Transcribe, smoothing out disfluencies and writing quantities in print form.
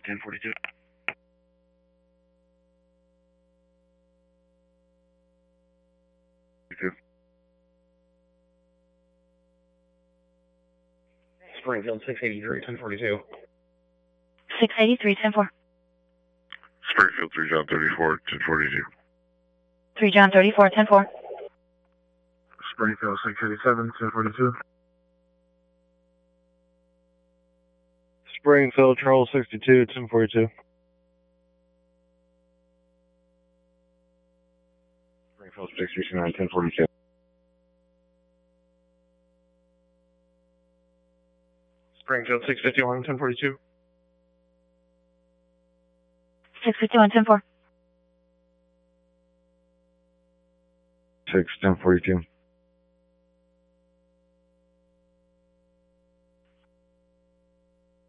1042. Springfield 683, 1042. 683, 10-4. Springfield 3 John 34, 1042. 3 John 34, 10-4. Springfield 687, 1042. Springfield Charles 62, 1042. Springfield 639, 1042. Springfield 651, 1042. 651, 10-4. 6, 1042.